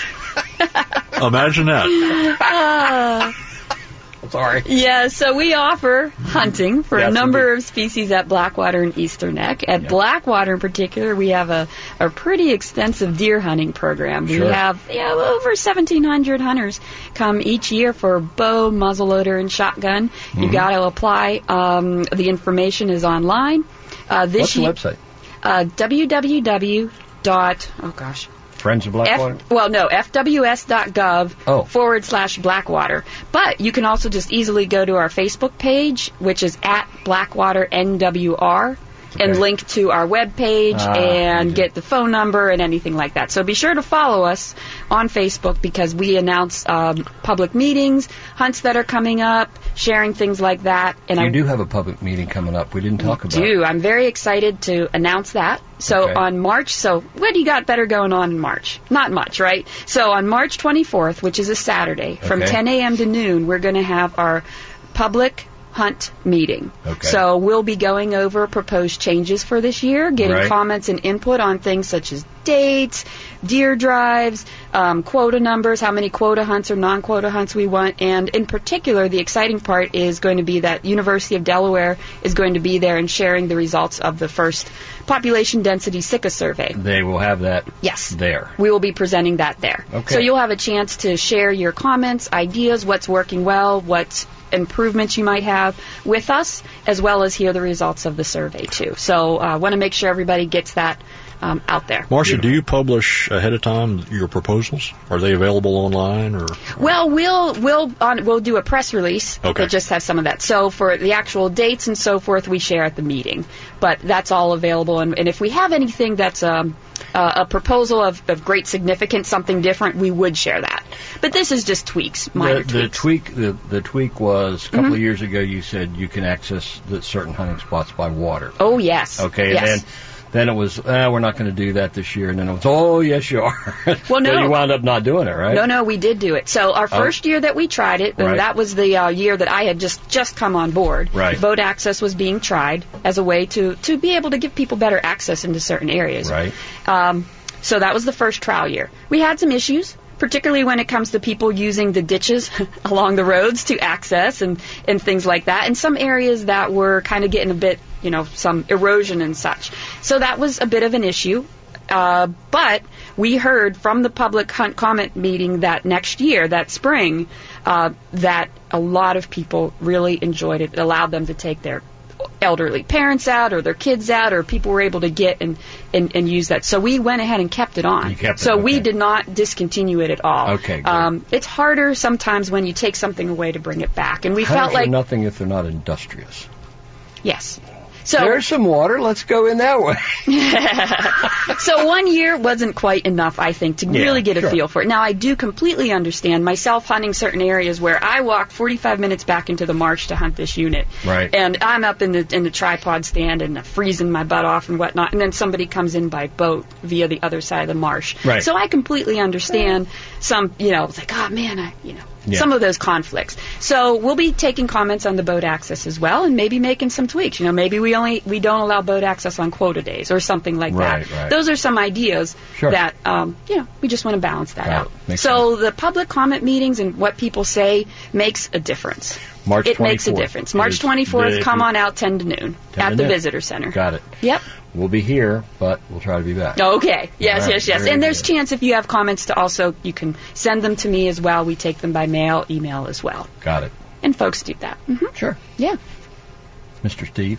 Imagine that. Uh, Sorry. Yeah, so we offer hunting for Yes, a number indeed. of species at Blackwater and Eastern Neck. At Yeah. Blackwater in particular, we have a, a pretty extensive deer hunting program. Sure. We have you know, over seventeen hundred hunters come each year for bow, muzzleloader, and shotgun. Mm-hmm. You got to apply. Um, the information is online. Uh, this What's the year, website? Uh, www. dot oh gosh. Friends of Blackwater? F, well, no, f w s dot gov Oh. forward slash Blackwater. But you can also just easily go to our Facebook page, which is at Blackwater N W R, and Okay. link to our web page Ah, and okay. get the phone number and anything like that. So be sure to follow us on Facebook because we announce um, public meetings, hunts that are coming up, sharing things like that. And you I do have a public meeting coming up. We didn't talk about it. do. I'm very excited to announce that. So Okay. on March, so what do you got better going on in March? Not much, right? So on March twenty-fourth, which is a Saturday, from Okay. ten a.m. to noon, we're going to have our public hunt meeting. Okay. So we'll be going over proposed changes for this year, getting Right. comments and input on things such as dates, deer drives, um, quota numbers, how many quota hunts or non-quota hunts we want, and in particular, the exciting part is going to be that University of Delaware is going to be there and sharing the results of the first population density SICA survey. They will have that Yes. there. We will be presenting that there. Okay. So you'll have a chance to share your comments, ideas, what's working well, what's improvements you might have with us, as well as hear the results of the survey too. So I uh, want to make sure everybody gets that um, out there. Marcia, do you publish ahead of time your proposals? Are they available online or? Well, we'll we'll on, we'll do a press release okay. that just has some of that. So for the actual dates and so forth, we share at the meeting. But that's all available. And, and if we have anything that's um, uh, a proposal of, of great significance, something different, we would share that. But this is just tweaks, minor the, the tweaks. tweak, the, the tweak was a couple Mm-hmm. of years ago. You said you can access the certain hunting spots by water. Oh yes. Okay. Yes. And then then it was, eh, we're not going to do that this year. And then it was, oh yes, you are. Well, no. So you wound up not doing it, right? No, no, we did do it. So our first oh. year that we tried it, and Right. that was the uh, year that I had just, just come on board. Right. Boat access was being tried as a way to, to be able to give people better access into certain areas. Right. Um, so that was the first trial year. We had some issues, particularly when it comes to people using the ditches along the roads to access and, and things like that, and some areas that were kind of getting a bit, you know, some erosion and such. So that was a bit of an issue. Uh, but we heard from the public hunt comment meeting that next year, that spring, uh, that a lot of people really enjoyed it. It allowed them to take their elderly parents out or their kids out, or people were able to get and, and, and use that. So we went ahead and kept it on. You kept it, so okay. we did not discontinue it at all. Okay, good. Um, it's harder sometimes when you take something away to bring it back. And we Hunters felt like... are nothing if they're not industrious. Yes. So there's some water. Let's go in that way. So one year wasn't quite enough, I think, to Yeah, really get a sure. feel for it. Now, I do completely understand myself hunting certain areas where I walk forty-five minutes back into the marsh to hunt this unit. Right. And I'm up in the in the tripod stand and freezing my butt off and whatnot, and then somebody comes in by boat via the other side of the marsh. Right. So I completely understand some, you know, it's like, oh, man, I, you know, Yeah. some of those conflicts. So we'll be taking comments on the boat access as well, and maybe making some tweaks. You know, maybe we only we don't allow boat access on quota days or something like Right, that. right. Those are some ideas Sure. that um, you know we just want to balance that Right. out. Makes So the public comment meetings and what people say makes a difference. March it makes a twenty-fourth difference. March is twenty-fourth, the- come on out ten to noon ten at to the noon. visitor center. Got it. Yep. We'll be here, but we'll try to be back. Okay. Yes, All right. yes, yes. Very And there's good. chance if you have comments to also, you can send them to me as well. We take them by mail, email as well. Got it. And folks do that. hmm Sure. Yeah. Mister Steve?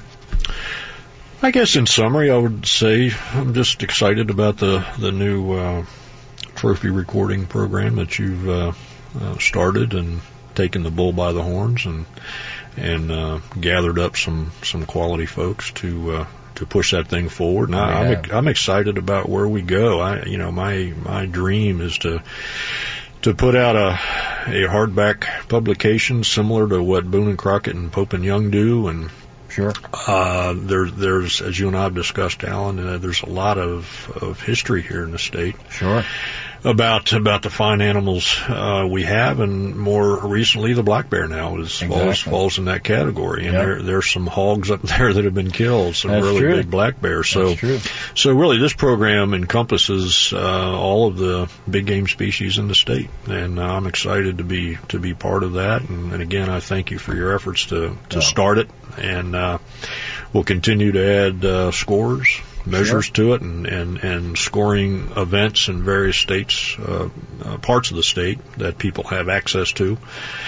I guess in summary, I would say I'm just excited about the the new uh, trophy recording program that you've uh, uh, started and taken the bull by the horns and and uh, gathered up some some quality folks to uh, to push that thing forward. And I, I'm Yeah. ex- I'm excited about where we go. I you know my my dream is to to put out a a hardback publication similar to what Boone and Crockett and Pope and Young do, and Sure. uh, there, there's, as you and I have discussed, Alan, uh, there's a lot of, of history here in the state. Sure. About about the fine animals uh, we have, and more recently, the black bear now is falls Exactly. falls in that category. And Yep. there there's some hogs up there that have been killed, some That's really true. big black bears. So That's true. so really, this program encompasses uh, all of the big game species in the state, and uh, I'm excited to be to be part of that. And, and again, I thank you for your efforts to to Oh. start it, and uh, we'll continue to add uh, scores, measures to it, and, and, and scoring events in various states, uh, uh, parts of the state that people have access to.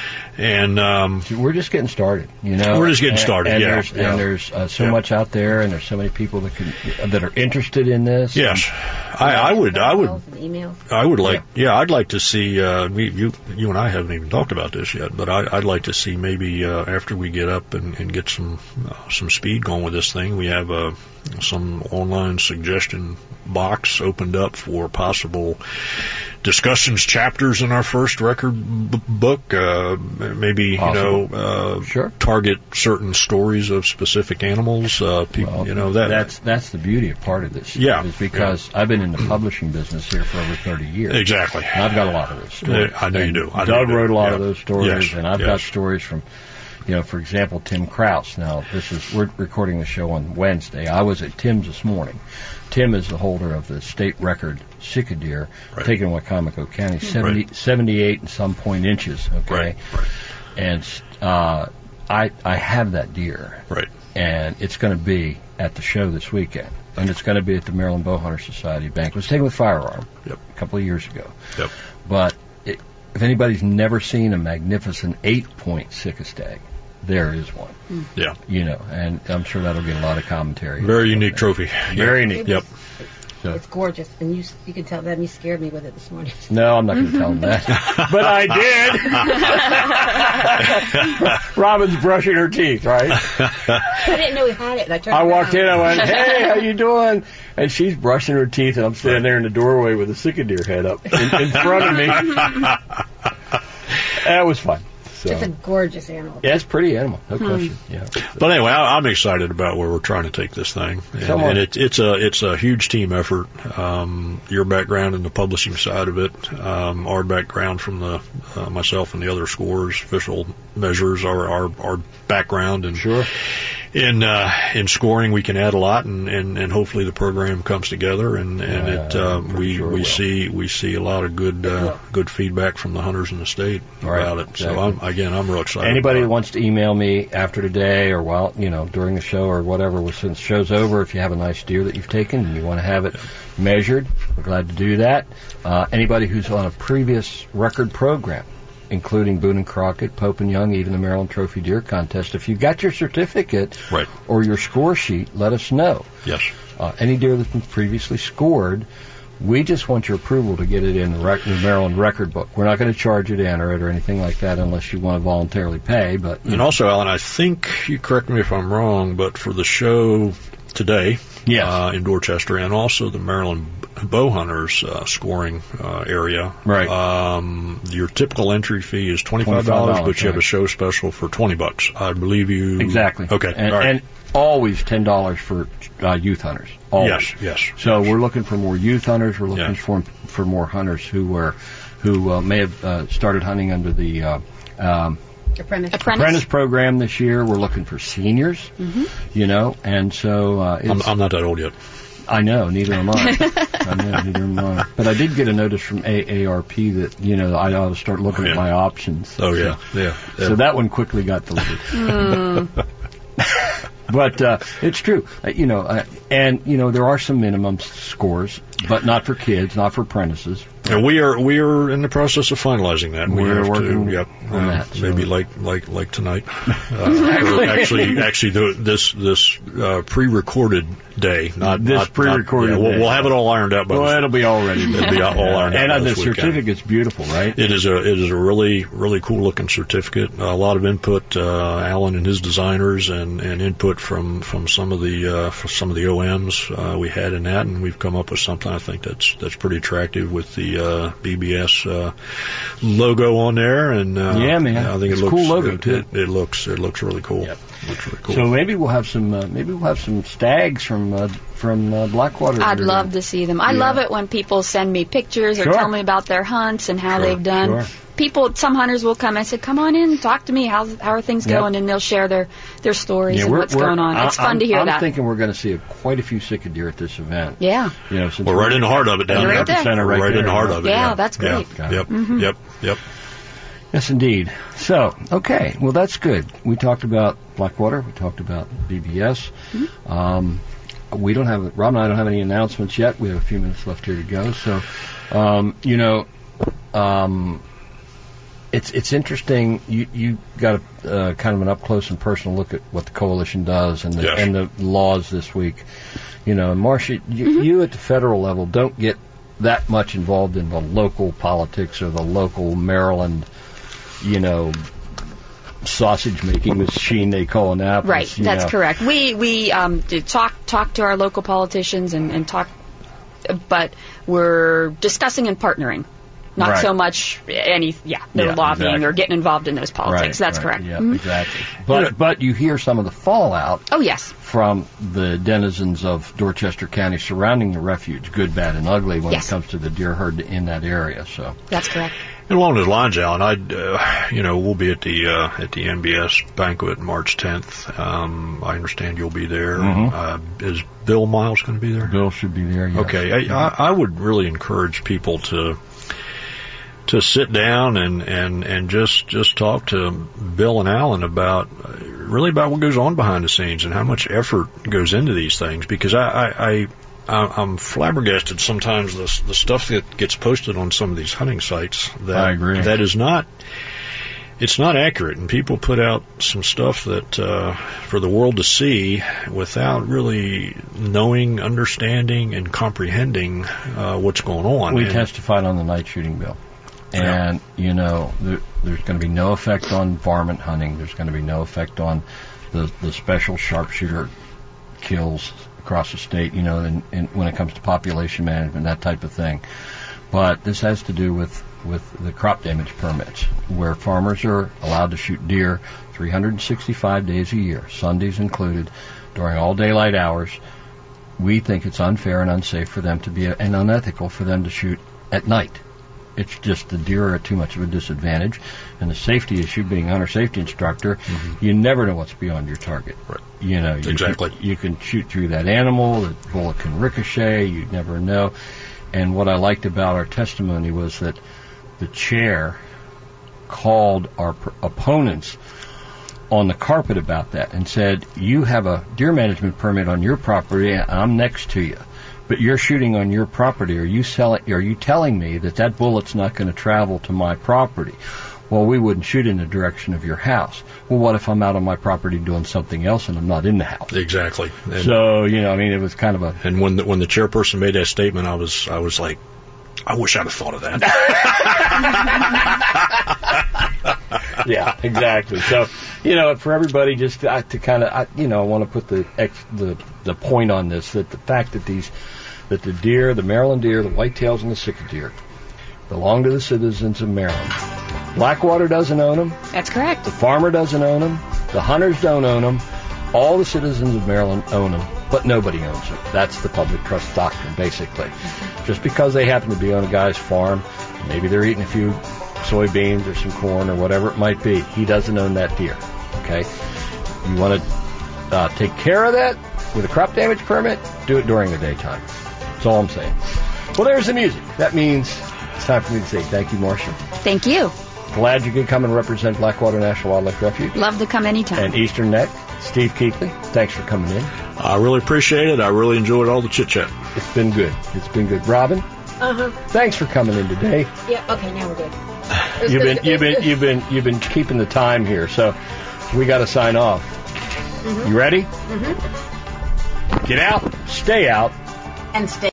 And um, We're just getting started, you know. We're just getting And- started, and yeah, There's, yeah. And there's uh, so Yeah. much out there, and there's so many people that can that are interested in this. yes, I, I would, I would, Calls and emails. I would like, yeah, I'd like to see. Uh, we, you, you and I haven't even talked about this yet, but I, I'd like to see maybe uh, after we get up and, and get some uh, some speed going with this thing, we have uh, some online suggestion box opened up for possible discussions, chapters in our first record b- book. Uh, maybe Possible. you know, uh, Sure. target certain stories of specific animals. Uh, people, Well, you know that that's that's the beauty of part of this. Yeah. is because I've been in the publishing business here for over thirty years. exactly. And I've got a lot of those stories. I know you And do. I know Doug you do. wrote a lot Yeah. of those stories, Yes. and I've got Yes. stories from, you know, for example, Tim Kraus. Now, this is we're recording the show on Wednesday. I was at Tim's this morning. Tim is the holder of the state record Sika deer, Right. taken in Wicomico County, seventy, Right. seventy-eight and some point inches. Okay, Right. Right. and uh, I I have that deer. Right. And it's going to be at the show this weekend. And it's going to be at the Maryland Bowhunter Society banquet. It was taken with firearm Yep. a couple of years ago. Yep. But it, if anybody's never seen a magnificent eight-point sitka stag, there is one. Mm. Yeah. You know, and I'm sure that'll get a lot of commentary. Very unique trophy. Very unique. Yep. So. It's gorgeous, and you you can tell that you scared me with it this morning. No, I'm not going to tell him that. But I did. Robin's brushing her teeth, right? I didn't know we had it. And I turned I around. walked in, I went, hey, how you doing? And she's brushing her teeth, and I'm standing there in the doorway with a sitka deer head up in, in front of me. That was fun. So. It's a gorgeous animal. Yeah, it's a pretty animal, no question. Hmm. Yeah. But anyway, I, I'm excited about where we're trying to take this thing, and, and it, it's a it's a huge team effort. Um, your background in the publishing side of it, um, our background from the uh, myself and the other scores, official measures, our our, our background, and sure. In uh, in scoring, we can add a lot, and, and, and hopefully the program comes together, and, and yeah, it uh, we sure we will. see we see a lot of good uh, good feedback from the hunters in the state right, about it. Exactly. So I'm, again, I'm real excited. Anybody about that wants to email me after today or while you know during the show or whatever, since the show's over, if you have a nice deer that you've taken and you want to have it measured, we're glad to do that. Uh, anybody who's on a previous record program, including Boone and Crockett, Pope and Young, even the Maryland Trophy Deer Contest. If you got your certificate right. or your score sheet, let us know. Yes. Uh, any deer that's been previously scored, we just want your approval to get it in the, rec- the Maryland record book. We're not going to charge you to enter it or anything like that unless you want to voluntarily pay. But And know. also, Alan, I think, you correct me if I'm wrong, but for the show today yes. uh, in Dorchester and also the Maryland bow hunters uh, scoring uh, area, right? Um, your typical entry fee is twenty-five dollars, but you right. have a show special for twenty bucks. I believe you exactly. Okay, and, all right. and always ten dollars for uh, youth hunters. Always. Yes, yes. So yes. we're looking for more youth hunters. We're looking yeah. for for more hunters who were who uh, may have uh, started hunting under the. Uh, um, Apprentice. Apprentice. Apprentice program this year. We're looking for seniors, mm-hmm. you know, and so uh, it's, I'm, I'm not that old yet. I know, neither am I. I know, neither am I. But I did get a notice from A A R P that you know I ought to start looking oh, yeah. at my options. Oh so, yeah, yeah, yeah. So that one quickly got deleted. Mm. But uh, it's true, uh, you know, uh, and you know there are some minimum scores, but not for kids, not for apprentices. And we are we are in the process of finalizing that. We're we have working to, yep, on uh, that. Maybe So. like like like tonight. Uh, actually, actually, the, this this uh, pre-recorded day, not this not, pre-recorded. Not, yeah, we'll, day. we'll have it all ironed out. By well, this, it'll be all ready. It'll be all ironed out. And by uh, the this weekend. certificate's beautiful, right? It is a it is a really really cool looking certificate. A lot of input, uh, Alan and his designers, and, and input from, from some of the uh, from some of the O Ms uh, we had in that, and we've come up with something I think that's that's pretty attractive with the uh, B B S uh, logo on there. And uh, yeah, man, I think it's it looks a cool logo it, too. It, it looks it looks really cool. Yep. It looks really cool. So maybe we'll have some uh, maybe we'll have some stags from uh, from uh, Blackwater. I'd love to see them. I yeah. love it when people send me pictures or sure. tell me about their hunts and how Sure. they've done. Sure. People, some hunters will come and say, "Come on in, talk to me. How's how are things Yep. going?" And they'll share their their stories yeah, and we're, what's we're, going on. It's I, fun I'm, to hear I'm that. thinking we're going to see a, quite a few sitka deer at this event. Yeah. You know, since we're right in the heart of it down You're there. right there. We're right, right in the there. heart of it. Yeah, Yeah, that's great. Yeah. Yeah. Yep. Mm-hmm. Yep. Yep. Yes, indeed. So, okay, well, that's good. We talked about Blackwater. We talked about B B S. Mm-hmm. Um, we don't have, Rob and I don't have any announcements yet. We have a few minutes left here to go. So, um, you know, um, it's it's interesting. You you got a uh, kind of an up close and personal look at what the coalition does and the Yes. and the laws this week. You know, Marcia, you, Mm-hmm. you at the federal level don't get that much involved in the local politics or the local Maryland, you know, sausage making machine they call Annapolis. Right, you that's know. correct. We we um, do talk talk to our local politicians and, and talk, but we're discussing and partnering, not Right. so much any yeah no Yeah, lobbying exactly. or getting involved in those politics. Right, that's right, correct. Yeah, Mhm. exactly. But but you hear some of the fallout Oh yes. from the denizens of Dorchester County surrounding the refuge, good, bad, and ugly, when Yes. it comes to the deer herd in that area. So That's correct. And along those lines, Alan, I'd, uh, you know, we'll be at the uh, at the N B S banquet March tenth. Um, I understand you'll be there. Mhm. Uh, is Bill Miles going to be there? Bill should be there. Yes. Okay, I, I, I would really encourage people to to sit down and, and, and just just talk to Bill and Alan about really about what goes on behind the scenes and how much effort goes into these things. Because I I, I, I'm flabbergasted sometimes the the stuff that gets posted on some of these hunting sites. That, I agree. That is not. It's not accurate, and people put out some stuff that uh, for the world to see without really knowing, understanding, and comprehending uh, what's going on. We and, testified on the night shooting bill, and yeah. you know there, there's going to be no effect on varmint hunting. There's going to be no effect on the the special sharpshooter kills across the state. You know, and, and when it comes to population management, that type of thing. But this has to do with with the crop damage permits, where farmers are allowed to shoot deer three hundred sixty-five days a year, Sundays included, during all daylight hours. We think it's unfair and unsafe for them to be, and unethical for them to shoot at night. It's just the deer are at too much of a disadvantage, and the safety issue, being a hunter safety instructor, mm-hmm. you never know what's beyond your target. Right. You know, you exactly. Can, you can shoot through that animal, the bullet can ricochet, you never know. And what I liked about our testimony was that the chair called our pr- opponents on the carpet about that and said, you have a deer management permit on your property, and I'm next to you, but you're shooting on your property. Are you selling? Are you telling me that that bullet's not going to travel to my property? Well, we wouldn't shoot in the direction of your house. Well, what if I'm out on my property doing something else and I'm not in the house? Exactly. And so, you know, I mean, it was kind of a... And when the, when the chairperson made that statement, I was I was like, I wish I'd have thought of that. Yeah, exactly. So, you know, for everybody, just to, to kind of, you know, I want to put the, ex, the the point on this, that the fact that these, that the deer, the Maryland deer, the whitetails, and the Sitka deer belong to the citizens of Maryland. Blackwater doesn't own them. That's correct. The farmer doesn't own them. The hunters don't own them. All the citizens of Maryland own them, but nobody owns them. That's the public trust doctrine, basically. Just because they happen to be on a guy's farm, maybe they're eating a few soybeans or some corn or whatever it might be, he doesn't own that deer. Okay? You want to uh, take care of that with a crop damage permit, do it during the daytime. That's all I'm saying. Well, there's the music. That means it's time for me to say thank you, Marcia. Thank you. Glad you could come and represent Blackwater National Wildlife Refuge. Love to come anytime. And Eastern Neck. Steve Keekly, thanks for coming in. I really appreciate it. I really enjoyed all the chit-chat. It's been good. It's been good. Robin? Uh-huh. Thanks for coming in today. Yeah, okay, now we're good. You've been you've been you've been you've been keeping the time here, so we got to sign off. Mm-hmm. You ready? Mm-hmm. Get out, stay out, and stay